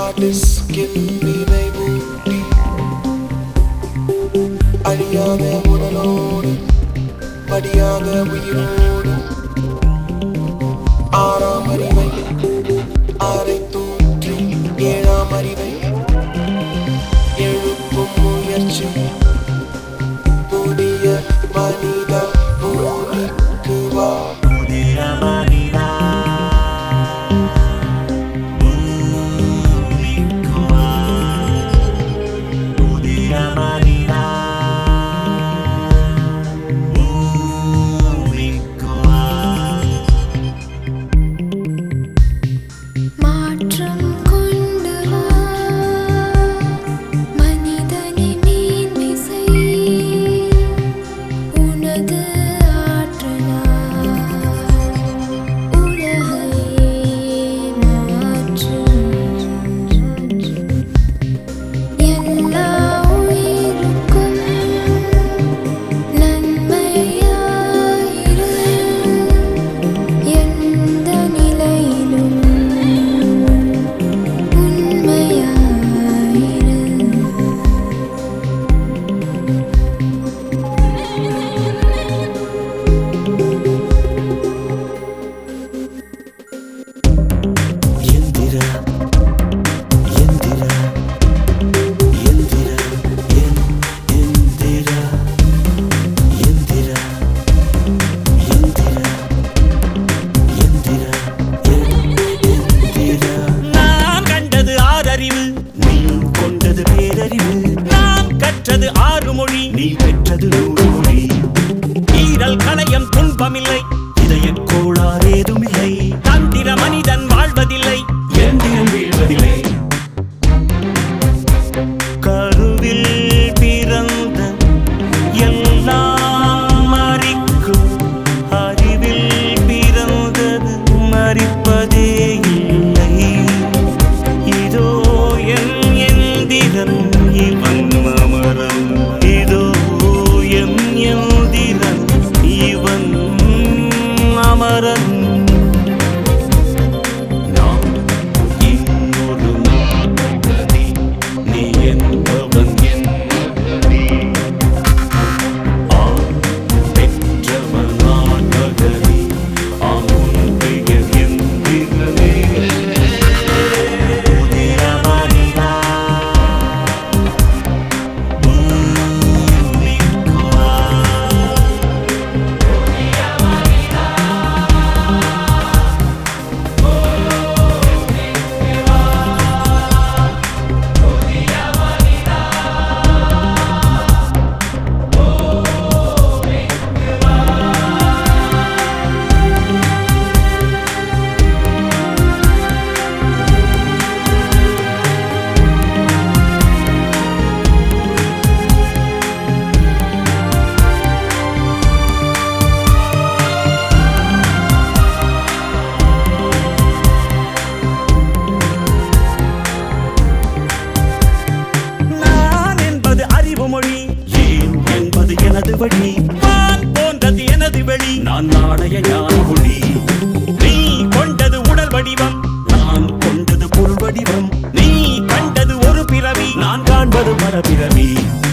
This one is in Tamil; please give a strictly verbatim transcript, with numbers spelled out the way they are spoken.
டிஸ்கில் நினைவூட்டி அழியாத உடலோடு படியாத உயிரோடு ஆறாம் அறிவை ஆரை தூற்றி ஏழாம் அறிவை எழுப்பும் முயற்சி புதிய மனித பூமிக்கு வா புதிய மனிதா நீ பெற்றது நூறு மொழி ஈரல் களையம் துன்பமில்லை இதய கோளாறு ஏதுமில்லை தந்திர மனிதன் வாழ்வதில்லை எந்திரம் வீழ்வதில்லை கருவில் பிறந்த எல்லாம் மறிக்கும் அறிவில் பிறந்தது மறிப்பதே இல்லை இதோ என் எந்திரன் இவன் அமரன் இவன் அமரன் நாம் இன்னொரு நதி நீ என்பவன் என்பதி ஆ பெற்றவன் நான் நகரி ஆமுன் பெயர் எந்திரனே புதிய மனிதா மொழி ஏன் என்பது எனது வழி நான் போன்றது எனது வெளி நான் நாடைய ஞான ஒளி நீ கொண்டது உடல் வடிவம் நான் கொண்டது பொருள் வடிவம் நீ கண்டது ஒரு பிறவி நான் காண்பது மர பிறவி